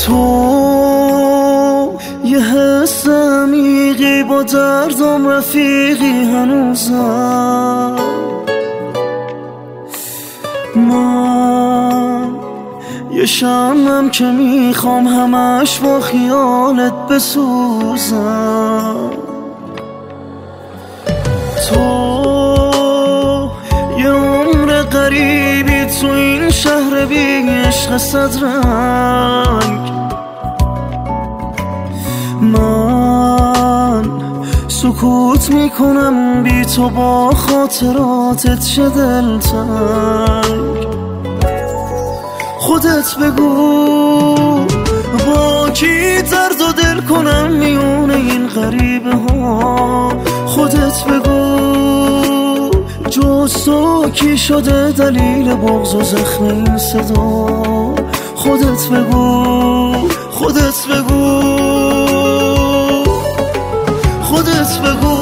تو یه حس عمیقی با دردم رفیقی هنوزم. من یه شمعم که میخوام همش با خیالت بسوزم. تو یه عمر غریبی تو این شهر بی عشق صدرنگ. من سکوت میکنم بی تو با خاطراتت چه دلتنگ. خودت بگو با کی درد و دل کنم میونه این غریبه ها. خودت بگو جز تو کی شده دلیل بغض و زخم این صدا. خودت بگو، خودت بگو، خودت بگو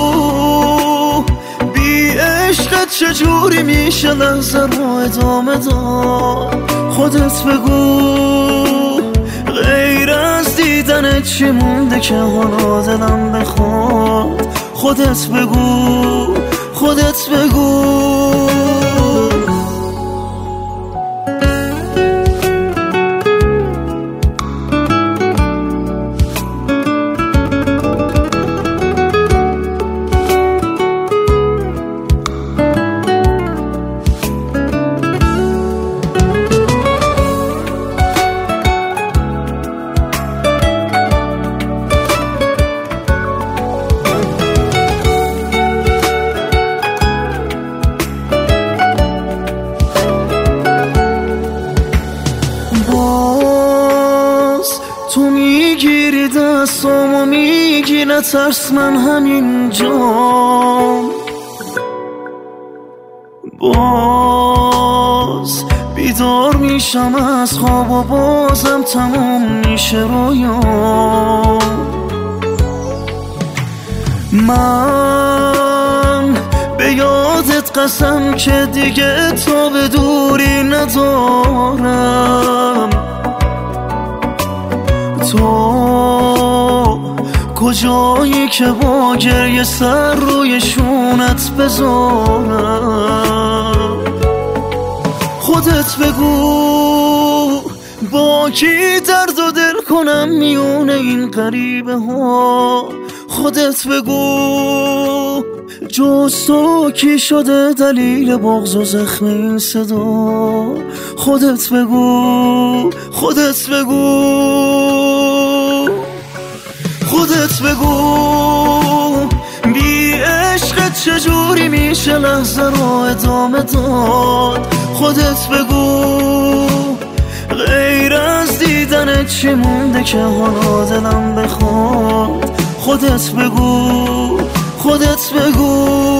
بی عشقت چجوری میشه لحظه رو ادامه داد. خودت بگو غیر از دیدنت چی مونده که حالا دلم بخواد. خودت بگو، خودت بگو. تو میگیری دستامو میگی نترس من همینجام. باز بیدار میشم از خواب و بازم تموم میشه رویام. من به یادت قسم که دیگه تو به دوری ندارم. تو کجایی که با گریه سر روی شونت بذارم. خودت بگو با کی درد و دل کنم میونه این غریبه ها. خودت بگو جز تو کی شده دلیل بغض و زخم این صدا. خودت بگو، خودت بگو، خودت بگو بی عشقت چجوری میشه لحظه رو ادامه داد. خودت بگو غیر از دیدنت چی مونده که حالا دلم بخواد. خودت بگو، خودت بگو.